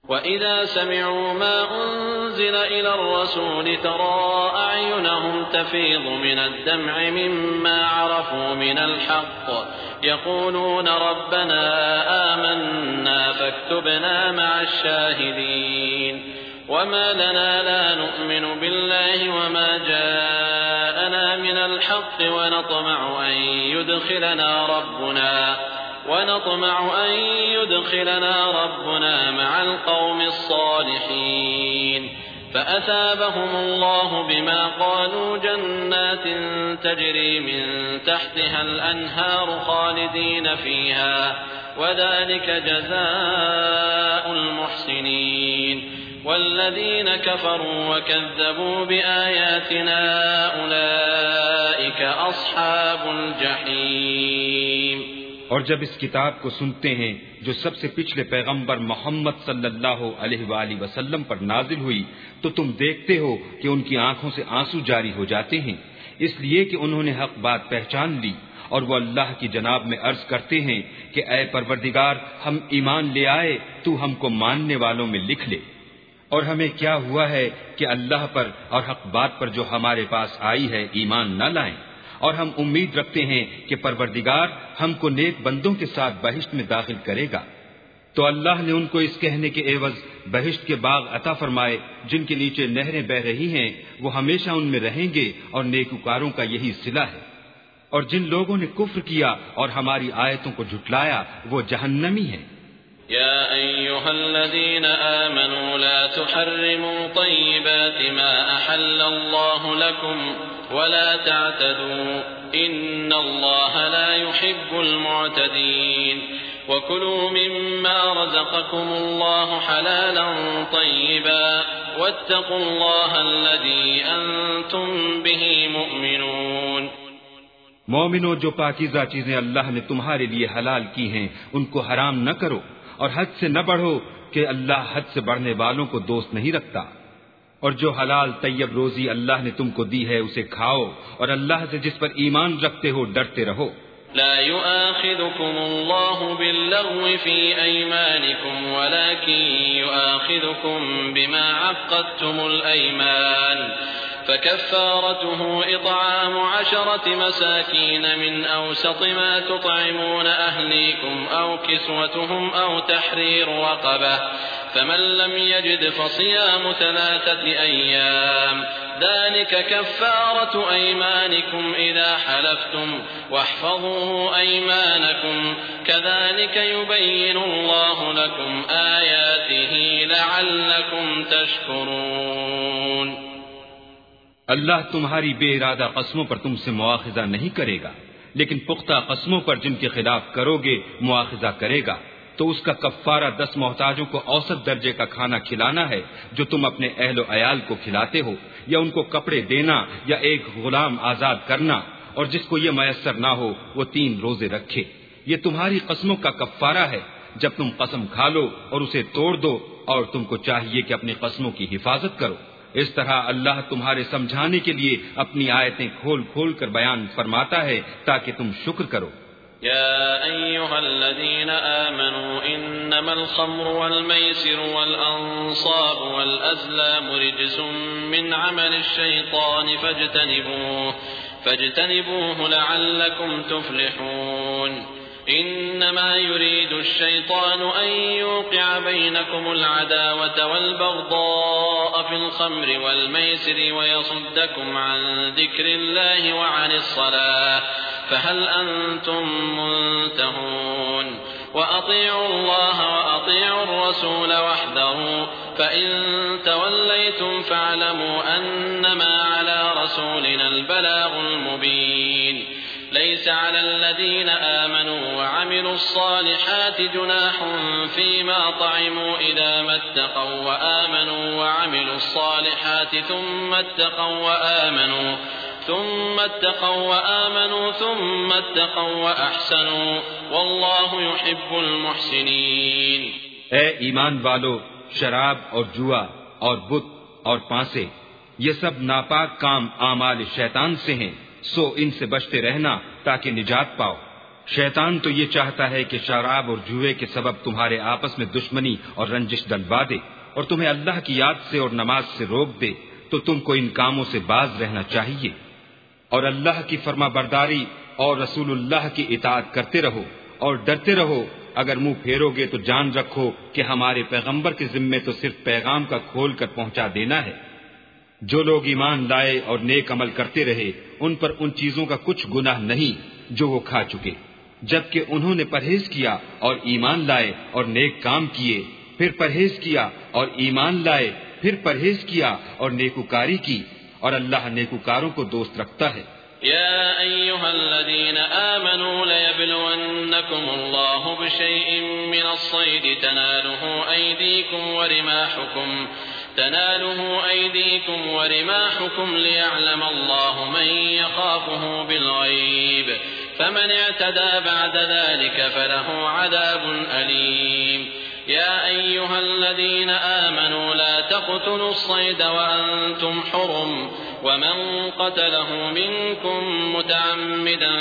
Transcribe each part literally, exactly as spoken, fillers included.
وَإِذَا سَمِعُوا مَا أُنزِلَ إِلَى الرَّسُولِ تَرَىٰ أَعْيُنَهُمْ تَفِيضُ مِنَ الدَّمْعِ مِمَّا عَرَفُوا مِنَ الْحَقِّ يَقُولُونَ رَبَّنَا آمَنَّا فَاكْتُبْنَا مَعَ الشَّاهِدِينَ وَمَا لَنَا لَا نُؤْمِنُ بِاللَّهِ وَمَا جَاءَنَا مِنَ الْحَقِّ وَنَطْمَعُ أَن يُدْخِلَنَا رَبُّنَا ونطمع أن يدخلنا ربنا مع القوم الصالحين فأثابهم الله بما قالوا جنات تجري من تحتها الأنهار خالدين فيها وذلك جزاء المحسنين والذين كفروا وكذبوا بآياتنا أولئك أصحاب الجحيم۔ اور جب اس کتاب کو سنتے ہیں جو سب سے پچھلے پیغمبر محمد صلی اللہ علیہ وآلہ وسلم پر نازل ہوئی تو تم دیکھتے ہو کہ ان کی آنکھوں سے آنسو جاری ہو جاتے ہیں، اس لیے کہ انہوں نے حق بات پہچان لی، اور وہ اللہ کی جناب میں عرض کرتے ہیں کہ اے پروردگار ہم ایمان لے آئے، تو ہم کو ماننے والوں میں لکھ لے۔ اور ہمیں کیا ہوا ہے کہ اللہ پر اور حق بات پر جو ہمارے پاس آئی ہے ایمان نہ لائیں، اور ہم امید رکھتے ہیں کہ پروردگار ہم کو نیک بندوں کے ساتھ بہشت میں داخل کرے گا۔ تو اللہ نے ان کو اس کہنے کے عوض بہشت کے باغ عطا فرمائے جن کے نیچے نہریں بہ رہی ہیں، وہ ہمیشہ ان میں رہیں گے، اور نیکوکاروں کا یہی صلہ ہے۔ اور جن لوگوں نے کفر کیا اور ہماری آیتوں کو جھٹلایا وہ جہنمی ہیں۔ يا أيها الذين آمنوا لا تحرموا طيبات ما أحل الله لكم ولا تعتدوا إن الله لا يحب المعتدين وكلوا مما رزقكم الله حلالا طيبا واتقوا الله الذي أنتم به مؤمنون۔ مومنو، جو پاکیزہ چیزیں اللہ نے تمہارے لیے حلال کی ہیں ان کو حرام نہ کرو، اور حد سے نہ بڑھو کہ اللہ حد سے بڑھنے والوں کو دوست نہیں رکھتا، اور جو حلال طیب روزی اللہ نے تم کو دی ہے اسے کھاؤ، اور اللہ سے جس پر ایمان رکھتے ہو ڈرتے رہو۔ لا يؤاخذكم الله باللغو في أيمانكم ولكن يؤاخذكم بما عقدتم الأيمان فكفارته إطعام عشرة مساكين من أوسط ما تطعمون أهليكم أو كسوتهم أو تحرير رقبة فمن لم يجد فصيام ثلاثة أيام ذلك كفارة أيمانكم إذا حلفتم واحفظوا أيمانكم كذلك يبين الله لكم آياته لعلكم تشكرون۔ اللہ تمہاری بے ارادہ قسموں پر تم سے مواخذہ نہیں کرے گا، لیکن پختہ قسموں پر جن کے خلاف کرو گے مواخذہ کرے گا، تو اس کا کفارہ دس محتاجوں کو اوسط درجے کا کھانا کھلانا ہے جو تم اپنے اہل و عیال کو کھلاتے ہو، یا ان کو کپڑے دینا یا ایک غلام آزاد کرنا، اور جس کو یہ میسر نہ ہو وہ تین روزے رکھے۔ یہ تمہاری قسموں کا کفارہ ہے جب تم قسم کھا لو اور اسے توڑ دو، اور تم کو چاہیے کہ اپنی قسموں کی حفاظت کرو۔ اس طرح اللہ تمہارے سمجھانے کے لیے اپنی آیتیں کھول کھول کر بیان فرماتا ہے تاکہ تم شکر کرو۔ يا أيها الذين آمنوا إنما الخمر والميسر والأنصاب والأزلام رجس من عمل الشيطان فاجتنبوه فاجتنبوه لعلكم تفلحون إنما يريد الشيطان أن يوقع بينكم العداوة والبغضاء في الخمر والميسر ويصدكم عن ذكر الله وعن الصلاة فهل أنتم منتهون وأطيعوا الله وأطيعوا الرسول واحذروا فإن توليتم فاعلموا أنما على رسولنا البلاغ المبين ليس على الذين آمنوا وعملوا الصالحات جناح فيما طعموا إذا ما اتقوا وآمنوا وعملوا الصالحات ثم اتقوا وآمنوا ثم اتقوا وآمنوا ثم اتقوا وأحسنوا والله يحب المحسنين۔ اے ایمان والو، شراب اور جوا اور بت اور پانسے یہ سب ناپاک کام اعمال شیطان سے ہیں، سو ان سے بچتے رہنا تاکہ نجات پاؤ۔ شیطان تو یہ چاہتا ہے کہ شراب اور جوئے کے سبب تمہارے آپس میں دشمنی اور رنجش ڈلوا دے اور تمہیں اللہ کی یاد سے اور نماز سے روک دے، تو تم کو ان کاموں سے باز رہنا چاہیے اور اللہ کی فرما برداری اور رسول اللہ کی اطاعت کرتے رہو اور ڈرتے رہو۔ اگر منہ پھیرو گے تو جان رکھو کہ ہمارے پیغمبر کے ذمے تو صرف پیغام کا کھول کر پہنچا دینا ہے۔ جو لوگ ایمان لائے اور نیک عمل کرتے رہے ان پر ان چیزوں کا کچھ گناہ نہیں جو وہ کھا چکے، جبکہ انہوں نے پرہیز کیا اور ایمان لائے اور نیک کام کیے، پھر پرہیز کیا اور ایمان لائے، پھر پرہیز کیا اور نیکوکاری کی، اور اللہ نیکوکاروں کو دوست رکھتا ہے۔ يا أيها الذين آمنوا ليبلونكم الله بشيء من الصيد تناله أيديكم ورماحكم تناله أيديكم ورماحكم ليعلم الله من يخافه بالغيب فمن اعتدى بعد ذلك فله عذاب أليم يا أيها الذين آمنوا لا تقتلوا الصيد وأنتم حرم ومن قتله منكم متعمدا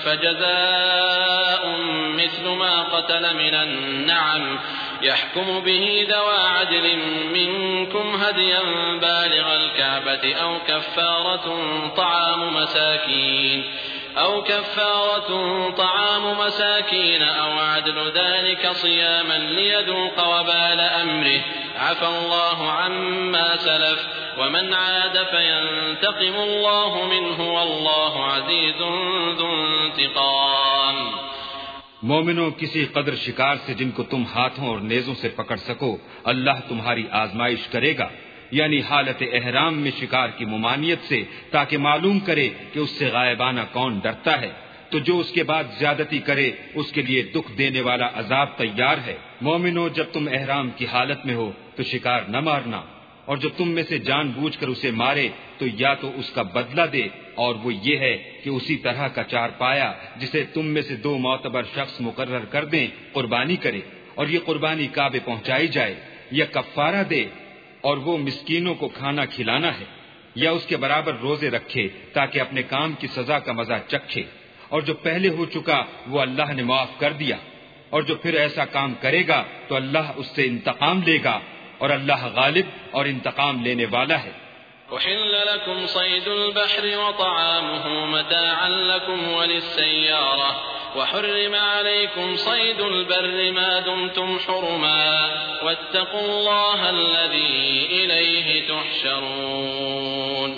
فجزاء مثل ما قتل من النعم يحكم به ذوى عدل منكم هديا بالغ الكعبة أو كفارة طعام مساكين أو كفارة طعام مساكين أو عدل ذلك صياما ليذوق وبال أمره عفى الله عما سلف ومن عاد فينتقم الله منه والله عزيز ذو انتقام۔ مومنوں، کسی قدر شکار سے جن کو تم ہاتھوں اور نیزوں سے پکڑ سکو اللہ تمہاری آزمائش کرے گا، یعنی حالت احرام میں شکار کی ممانعت سے، تاکہ معلوم کرے کہ اس سے غائبانہ کون ڈرتا ہے، تو جو اس کے بعد زیادتی کرے اس کے لیے دکھ دینے والا عذاب تیار ہے۔ مومنو، جب تم احرام کی حالت میں ہو تو شکار نہ مارنا، اور جو تم میں سے جان بوجھ کر اسے مارے تو یا تو اس کا بدلہ دے، اور وہ یہ ہے کہ اسی طرح کا چار پایا جسے تم میں سے دو معتبر شخص مقرر کر دیں قربانی کرے، اور یہ قربانی کعبے پہنچائی جائے، یا کفارہ دے اور وہ مسکینوں کو کھانا کھلانا ہے، یا اس کے برابر روزے رکھے تاکہ اپنے کام کی سزا کا مزہ چکھے، اور جو پہلے ہو چکا وہ اللہ نے معاف کر دیا، اور جو پھر ایسا کام کرے گا تو اللہ اس سے انتقام لے گا، اور اللہ غالب اور انتقام لینے والا ہے۔ أحل لكم صيد البحر وطعامه متاعا لكم وللسيارة وحرم عليكم صيد البر ما دمتم حرما واتقوا الله الذي إليه تحشرون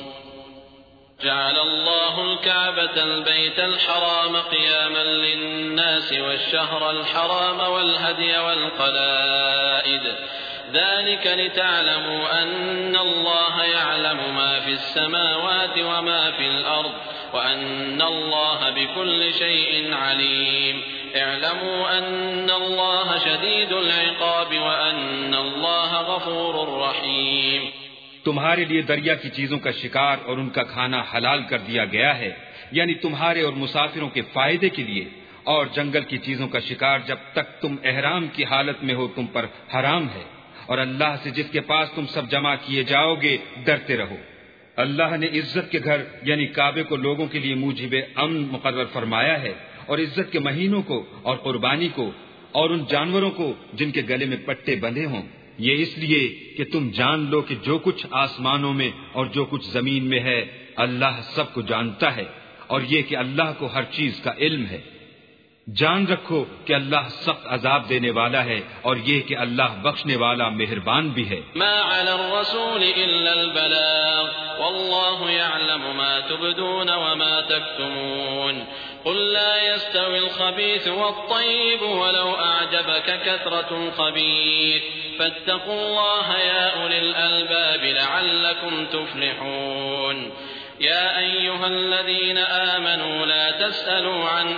جعل الله الكعبة البيت الحرام قياما للناس والشهر الحرام والهدي والقلائد ذلك لتعلموا أن الله يعلم ما في السماوات وما في الأرض وأن الله بكل شيء عليم اعلموا أن الله شديد العقاب وأن الله غفور رحيم۔ تمہارے لیے دریا کی چیزوں کا شکار اور ان کا کھانا حلال کر دیا گیا ہے، یعنی تمہارے اور مسافروں کے فائدے کے لیے، اور جنگل کی چیزوں کا شکار جب تک تم احرام کی حالت میں ہو تم پر حرام ہے، اور اللہ سے جس کے پاس تم سب جمع کیے جاؤ گے ڈرتے رہو۔ اللہ نے عزت کے گھر یعنی کعبے کو لوگوں کے لیے موجب امن مقرر فرمایا ہے، اور عزت کے مہینوں کو اور قربانی کو اور ان جانوروں کو جن کے گلے میں پٹے بندھے ہوں، یہ اس لیے کہ تم جان لو کہ جو کچھ آسمانوں میں اور جو کچھ زمین میں ہے اللہ سب کو جانتا ہے، اور یہ کہ اللہ کو ہر چیز کا علم ہے۔ جان رکھو کہ اللہ سخت عذاب دینے والا ہے، اور یہ کہ اللہ بخشنے والا مہربان بھی ہے۔ ما علی الرسول الا البلاغ والله يعلم ما تبدون وما تكتمون قل لا يستوي الخبيث والطيب ولو أعجبك كثرة الخبيث فاتقوا الله يا أولي الألباب لعلكم تفلحون يا أيها الذين آمنوا لا تسألوا عن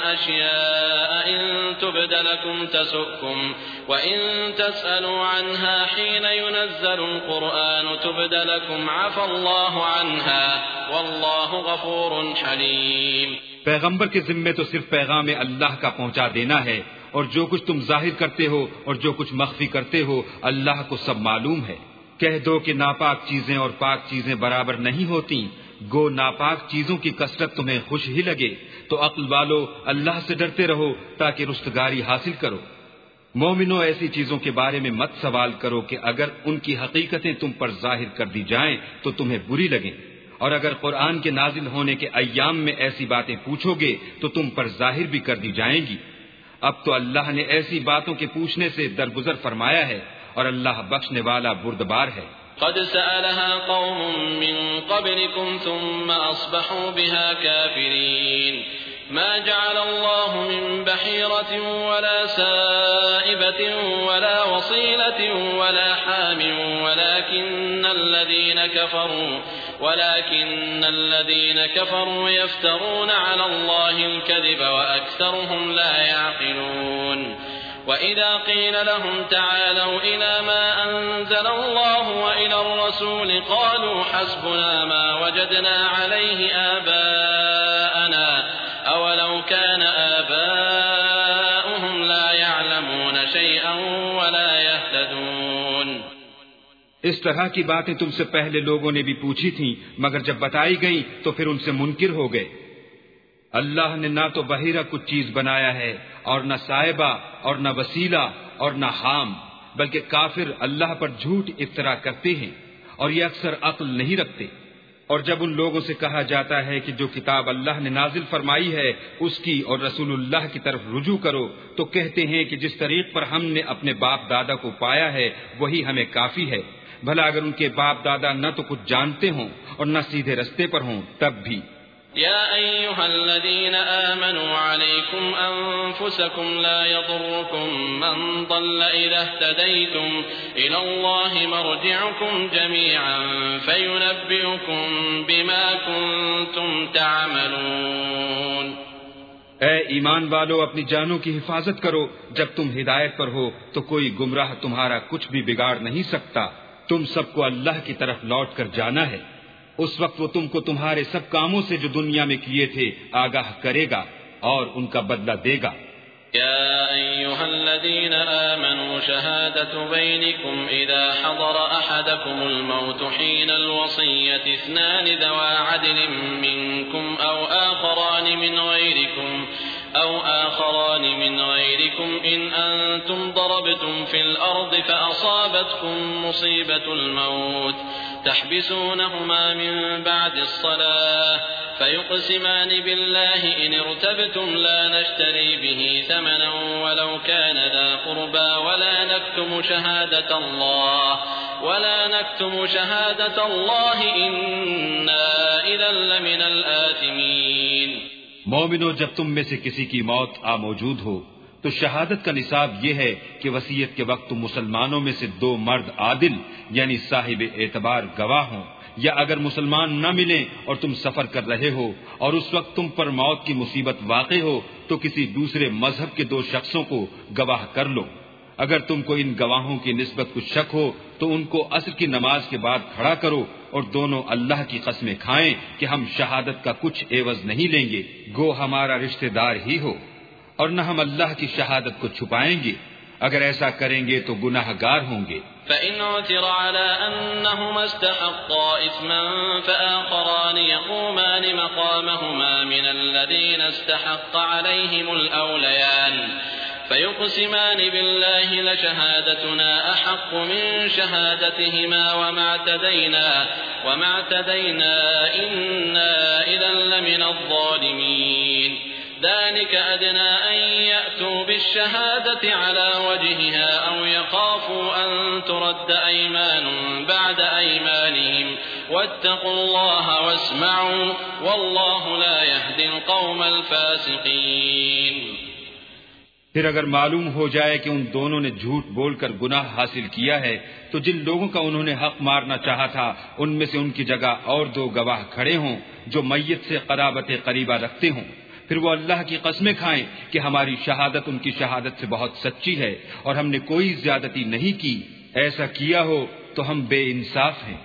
أشياء إن تبد لكم تسؤكم وإن تسألوا عنها حين ينزل القرآن تبد لكم عفى الله عنها والله غفور حليم۔ پیغمبر کے ذمے تو صرف پیغام اللہ کا پہنچا دینا ہے، اور جو کچھ تم ظاہر کرتے ہو اور جو کچھ مخفی کرتے ہو اللہ کو سب معلوم ہے۔ کہہ دو کہ ناپاک چیزیں اور پاک چیزیں برابر نہیں ہوتی، گو ناپاک چیزوں کی کثرت تمہیں خوش ہی لگے تو عقل والو اللہ سے ڈرتے رہو تاکہ رستگاری حاصل کرو۔ مومنو، ایسی چیزوں کے بارے میں مت سوال کرو کہ اگر ان کی حقیقتیں تم پر ظاہر کر دی جائیں تو تمہیں بری لگیں، اور اگر قرآن کے نازل ہونے کے ایام میں ایسی باتیں پوچھو گے تو تم پر ظاہر بھی کر دی جائیں گی۔ اب تو اللہ نے ایسی باتوں کے پوچھنے سے درگزر فرمایا ہے، اور اللہ بخشنے والا بردبار ہے۔ قد سألها قوم من قبلكم ثم أصبحوا بها كافرين ما جعل الله من بحيرة ولا سائبة ولا وصيلة ولا حام ولكن الذين كفروا ولكن الذين كفروا يفترون على الله الكذب وأكثرهم لا يعقلون وإذا قيل لهم تعالوا إلى ما أنزل الله وإلى الرسول قالوا حسبنا ما وجدنا عليه آباءنا أولو كان آباؤهم لا يعلمون شيئا ولا يهتدون۔ اس طرح کی باتیں تم سے پہلے لوگوں نے بھی پوچھی تھیں، مگر جب بتائی گئیں تو پھر ان سے منکر ہو گئے۔ اللہ نے نہ تو بحیرہ کچھ چیز بنایا ہے، اور نہ صائبہ، اور نہ وسیلہ، اور نہ حام، بلکہ کافر اللہ پر جھوٹ افترا کرتے ہیں اور یہ اکثر عقل نہیں رکھتے۔ اور جب ان لوگوں سے کہا جاتا ہے کہ جو کتاب اللہ نے نازل فرمائی ہے اس کی اور رسول اللہ کی طرف رجوع کرو، تو کہتے ہیں کہ جس طریق پر ہم نے اپنے باپ دادا کو پایا ہے وہی ہمیں کافی ہے، بھلا اگر ان کے باپ دادا نہ تو کچھ جانتے ہوں اور نہ سیدھے رستے پر ہوں تب بھی۔ يا أيها الذين آمنوا عليكم أنفسكم لا يضركم من ضل إذا اهتديتم إلى الله مرجعكم جميعا فينبئكم بما كنتم تعملون۔ اے ایمان والو، اپنی جانوں کی حفاظت کرو، جب تم ہدایت پر ہو تو کوئی گمراہ تمہارا کچھ بھی بگاڑ نہیں سکتا۔ تم سب کو اللہ کی طرف لوٹ کر جانا ہے، اس وقت وہ تم کو تمہارے سب کاموں سے جو دنیا میں کیے تھے آگاہ کرے گا اور ان کا بدلہ دے گا۔ يا أيها الذين آمنوا شهادة بينكم إذا حضر أحدكم الموت حين الوصية اثنان ذوى عدل منكم أو آخران من غيركم أو آخران من غيركم إن أنتم ضربتم في الأرض فأصابتكم مصيبة الموت تحبسونهما من بعد الصلاة فيقسمان بالله إن ارتبتم لا نشتري به ثمنا ولو كان ذا قربى ولا نكتم شهادة الله ولا نكتم شهادة الله إنا إذا لمن الآثمين۔ مومنو، جب تم میں سے کسی کی موت آ موجود ہو تو شہادت کا نصاب یہ ہے کہ وصیت کے وقت تم مسلمانوں میں سے دو مرد عادل یعنی صاحب اعتبار گواہ ہوں، یا اگر مسلمان نہ ملیں اور تم سفر کر رہے ہو اور اس وقت تم پر موت کی مصیبت واقع ہو تو کسی دوسرے مذہب کے دو شخصوں کو گواہ کر لو۔ اگر تم کو ان گواہوں کی نسبت کچھ شک ہو تو ان کو عصر کی نماز کے بعد کھڑا کرو اور دونوں اللہ کی قسمیں کھائیں کہ ہم شہادت کا کچھ عوض نہیں لیں گے، گو ہمارا رشتہ دار ہی ہو، اور نہ ہم اللہ کی شہادت کو چھپائیں گے، اگر ایسا کریں گے تو گناہ گار ہوں گے۔ فإن عثر على أنهما استحقا إثما فآخران يقومان مقامهما من الذين استحق عليهم الأوليان فيقسمان بالله لشهادتنا أحق من شهادتهما وما اعتدينا وما اعتدينا إنا إذا لمن الظالمين ذلك أدنى أن يأتوا بالشهادة على وجهها أو يخافوا أن ترد أيمان بعد أيمانهم واتقوا الله واسمعوا والله لا يهدي القوم الفاسقين۔ پھر اگر معلوم ہو جائے کہ ان دونوں نے جھوٹ بول کر گناہ حاصل کیا ہے تو جن لوگوں کا انہوں نے حق مارنا چاہا تھا ان میں سے ان کی جگہ اور دو گواہ کھڑے ہوں جو میت سے قرابت قریبہ رکھتے ہوں، پھر وہ اللہ کی قسمیں کھائیں کہ ہماری شہادت ان کی شہادت سے بہت سچی ہے اور ہم نے کوئی زیادتی نہیں کی، ایسا کیا ہو تو ہم بے انصاف ہیں۔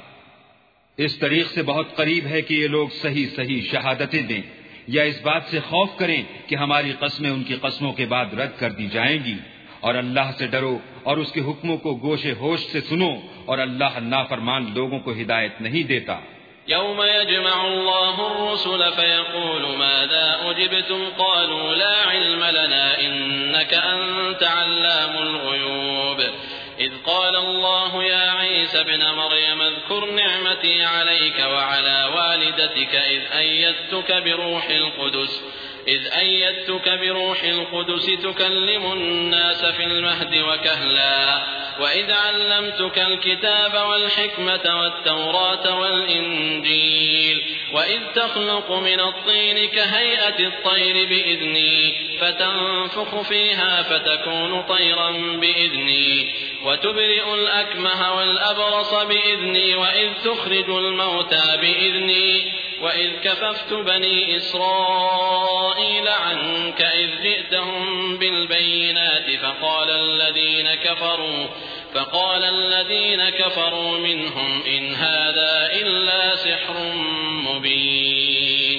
اس طریق سے بہت قریب ہے کہ یہ لوگ صحیح صحیح شہادتیں دیں، یا اس بات سے خوف کریں کہ ہماری قسمیں ان کی قسموں کے بعد رد کر دی جائیں گی، اور اللہ سے ڈرو اور اس کے حکموں کو گوش ہوش سے سنو، اور اللہ نافرمان لوگوں کو ہدایت نہیں دیتا۔ يوم يجمع الله الرسل فيقول ماذا أجبتم قالوا لا علم لنا إنك أنت علام الغيوب إذ قال الله يا عيسى ابن مريم اذكر نعمتي عليك وعلى والدتك إذ أيدتك بروح القدس إذ أيدتك بروح القدس تكلم الناس في المهد وكهلا وإذ علمتك الكتاب والحكمة والتوراة والإنجيل وإذ تخلق من الطين كهيئة الطير بإذني فتنفخ فيها فتكون طيرا بإذني وتبرئ الأكمه والأبرص بإذني وإذ تخرج الموتى بإذني وإذ كففت بني إسرائيل عنك إذ جئتهم بالبينات فقال الذين كفروا فقال الذين كفروا منهم إن هذا إلا سحر مبين.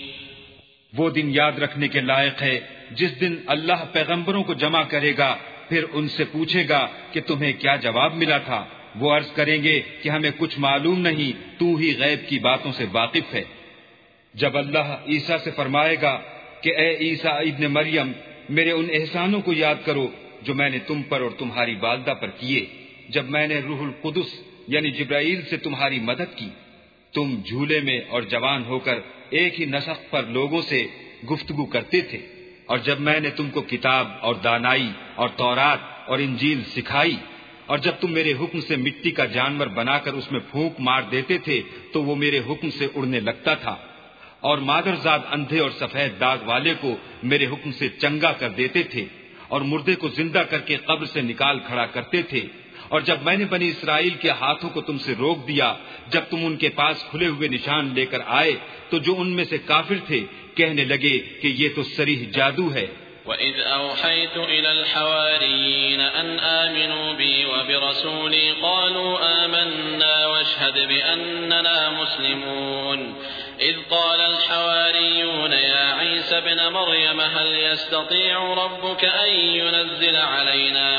وہ دن یاد رکھنے کے لائق ہے جس دن اللہ پیغمبروں کو جمع کرے گا، پھر ان سے پوچھے گا کہ تمہیں کیا جواب ملا تھا. وہ عرض کریں گے کہ ہمیں کچھ معلوم نہیں، تو ہی غیب کی باتوں سے واقف ہے. جب اللہ عیسیٰ سے فرمائے گا کہ اے عیسیٰ ابن مریم، میرے ان احسانوں کو یاد کرو جو میں نے تم پر اور تمہاری والدہ پر کیے، جب میں نے روح القدس یعنی جبرائیل سے تمہاری مدد کی، تم جھولے میں اور جوان ہو کر ایک ہی نسق پر لوگوں سے گفتگو کرتے تھے، اور جب میں نے تم کو کتاب اور دانائی اور تورات اور انجیل سکھائی، اور جب تم میرے حکم سے مٹی کا جانور بنا کر اس میں پھونک مار دیتے تھے تو وہ میرے حکم سے اڑنے لگتا تھا، اور مادرزاد اندھے اور سفید داغ والے کو میرے حکم سے چنگا کر دیتے تھے، اور مردے کو زندہ کر کے قبر سے نکال کھڑا کرتے تھے. اور جب میں نے بنی اسرائیل کے ہاتھوں کو تم سے روک دیا، جب تم ان کے پاس کھلے ہوئے نشان لے کر آئے تو جو ان میں سے کافر تھے کہنے لگے کہ یہ تو صریح جادو ہے. وَإِذْ أَوْحَيْتُ إِلَى الْحَوَارِيِّينَ أَنْ آمِنُوا بِي وَبِرَسُولِي قَالُوا آمَنَّا وَاشْهَدْ بِأَنَّنَا مُسْلِمُونَ إذ قال الحواريون يا عيسى ابن مريم هل يستطيع ربك أن ينزل علينا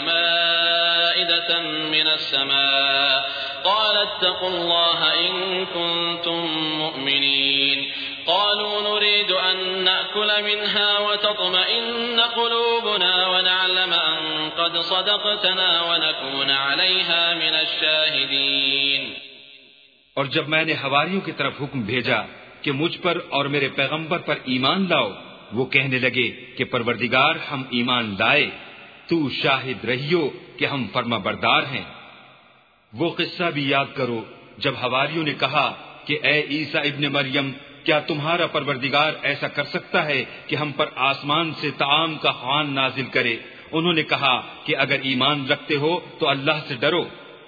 مائدة من السماء قال اتقوا الله إن كنتم مؤمنين قالوا نريد أن نأكل منها وتطمئن قلوبنا ونعلم أن قد صدقتنا ونكون عليها من الشاهدين. اور جب میں نے حواریوں کی طرف حکم بھیجا کہ مجھ پر اور میرے پیغمبر پر ایمان لاؤ، وہ کہنے لگے کہ پروردگار ہم ایمان لائے، تو شاہد رہیو کہ ہم فرما بردار ہیں. وہ قصہ بھی یاد کرو جب حواریوں نے کہا کہ اے عیسیٰ ابن مریم، کیا تمہارا پروردگار ایسا کر سکتا ہے کہ ہم پر آسمان سے طعام کا خوان نازل کرے؟ انہوں نے کہا کہ اگر ایمان رکھتے ہو تو اللہ سے ڈرو.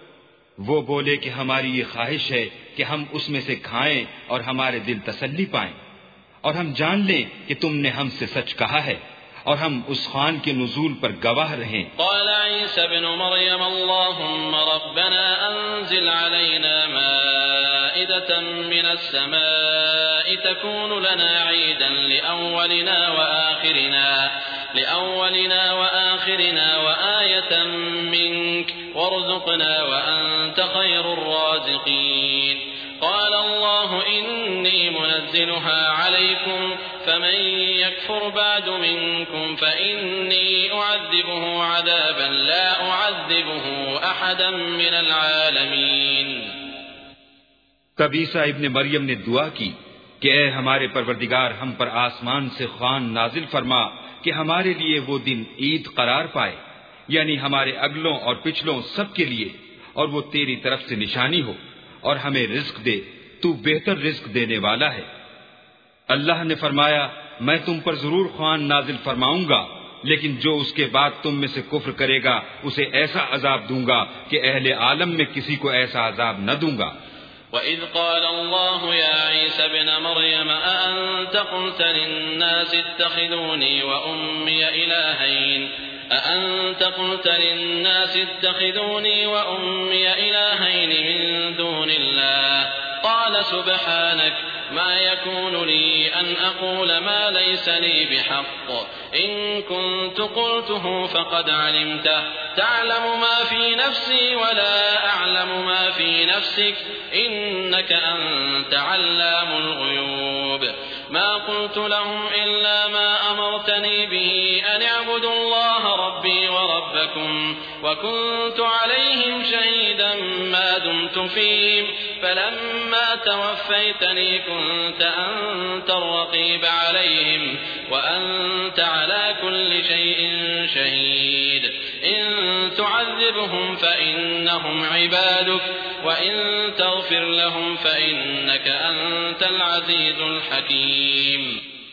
وہ بولے کہ ہماری یہ خواہش ہے کہ ہم اس میں سے کھائیں اور ہمارے دل تسلی پائیں، اور ہم جان لیں کہ تم نے ہم سے سچ کہا ہے، اور ہم اس خوان کے نزول پر گواہ رہیں. قال عيسى ابن مريم اللهم ربنا أنزل علينا مائدة من السماء تكون لنا عيدا لأولنا وآخرنا لأولنا وآخرنا وآية منك وارزقنا وأنت خير الرازقين. قال الله إني منزلها عليكم فمن يكفر بعد منكم فإني أعذبه عذابا لا أعذبه أحدا من العالمين. تب عیسیٰ ابن مریم نے دعا کی کہ اے ہمارے پروردگار، ہم پر آسمان سے خوان نازل فرما کہ ہمارے لیے وہ دن عید قرار پائے، یعنی ہمارے اگلوں اور پچھلوں سب کے لیے، اور وہ تیری طرف سے نشانی ہو، اور ہمیں رزق دے، تو بہتر رزق دینے والا ہے. اللہ نے فرمایا میں تم پر ضرور خوان نازل فرماؤں گا، لیکن جو اس کے بعد تم میں سے کفر کرے گا اسے ایسا عذاب دوں گا کہ اہل عالم میں کسی کو ایسا عذاب نہ دوں گا. وَإِذْ قَالَ اللَّهُ يَا عِيسَى ابْنَ مَرْيَمَ أَأَنْتَ قُلْتَ لِلنَّاسِ اتَّخِذُونِي وَأُمِّيَ إِلَٰهَيْنِ أأنت قلت للناس اتخذوني وأمي إلهين من دون الله قال سبحانك ما يكون لي أن أقول ما ليس لي بحق إن كنت قلته فقد علمته تعلم ما في نفسي ولا أعلم ما في نفسك إنك أنت علام الغيوب ما قلت لهم إلا ما أمرتني به أن اعبدوا الله ربي وربكم وكنت عليهم شهيدا ما دمت فيهم فلما توفيتني كنت أنت الرقيب عليهم وأنت على كل شيء شهيد إن تعذبهم فإنهم عبادك وإن تغفر لهم فإنك أنت العزيز الحكيم.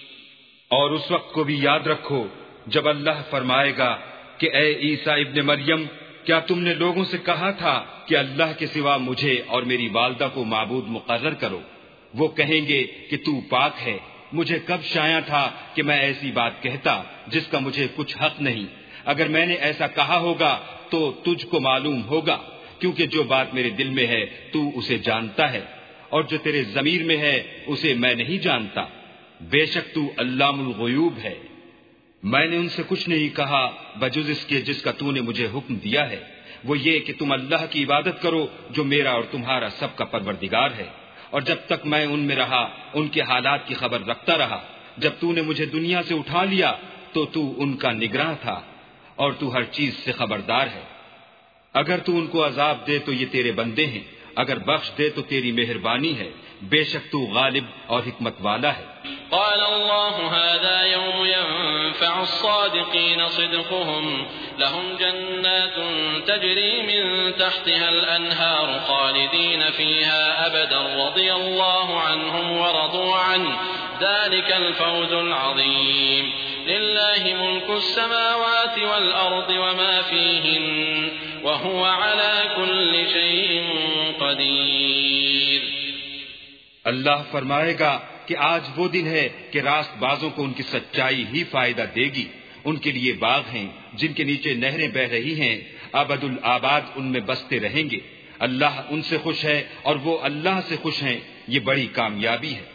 اور اس وقت کو بھی یاد رکھو جب اللہ فرمائے گا کہ اے عیسیٰ ابن مریم، کیا تم نے لوگوں سے کہا تھا کہ اللہ کے سوا مجھے اور میری والدہ کو معبود مقرر کرو؟ وہ کہیں گے کہ تو پاک ہے، مجھے کب شایع تھا کہ میں ایسی بات کہتا جس کا مجھے کچھ حق نہیں. اگر میں نے ایسا کہا ہوگا تو تجھ کو معلوم ہوگا، کیونکہ جو بات میرے دل میں ہے تو اسے جانتا ہے، اور جو تیرے ضمیر میں ہے اسے میں نہیں جانتا. بے شک تو علام الغیوب ہے. میں نے ان سے کچھ نہیں کہا بجز اس کے جس کا تو نے مجھے حکم دیا ہے، وہ یہ کہ تم اللہ کی عبادت کرو جو میرا اور تمہارا سب کا پروردگار ہے. اور جب تک میں ان میں رہا ان کے حالات کی خبر رکھتا رہا. جب تو نے مجھے دنیا سے اٹھا لیا تو تو ان کا نگراں تھا اور تو ہر چیز سے خبردار ہے. اگر تو ان کو عذاب دے تو یہ تیرے بندے ہیں، اگر بخش دے تو تیری مہربانی ہے. بے شک تو غالب اور حکمت والا ہے. قال الله هذا يوم ينفع الصادقين صدقهم لهم جنات تجري من تحتها الأنهار خالدين فيها أبدا رضي الله عنهم ورضوا عنه ذلك الفوز العظيم. لله ملك السماوات والأرض وما فيهن وهو على كل شيء قدير. اللہ فرمائے گا کہ آج وہ دن ہے کہ راست بازوں کو ان کی سچائی ہی فائدہ دے گی. ان کے لیے باغ ہیں جن کے نیچے نہریں بہ رہی ہیں، ابد الآباد ان میں بستے رہیں گے. اللہ ان سے خوش ہے اور وہ اللہ سے خوش ہیں. یہ بڑی کامیابی ہے.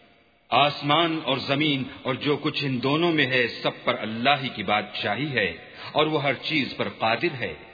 آسمان اور زمین اور جو کچھ ان دونوں میں ہے سب پر اللہ ہی کی بادشاہی ہے اور وہ ہر چیز پر قادر ہے.